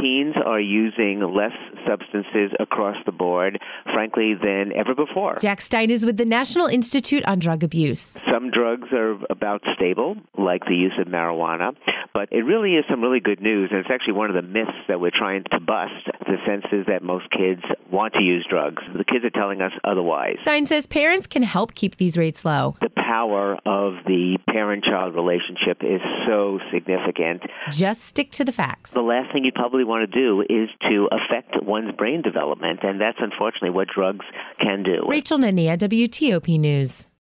teens are using less substances across the board, frankly, than ever before. Jack Stein is with the National Institute on Drug Abuse. Some drugs are about stable, like the use of marijuana, but it really is some really good news, and it's actually one of the myths that we're trying to bust, the sense is that most kids want to use drugs. The kids are telling us otherwise. Stein says parents can help keep these rates low. The power of the parent-child relationship is so significant. Just stick to the facts. The last thing you probably want to do is to affect one's brain development, and that's unfortunately what drugs can do. Rachel Nania, WTOP News.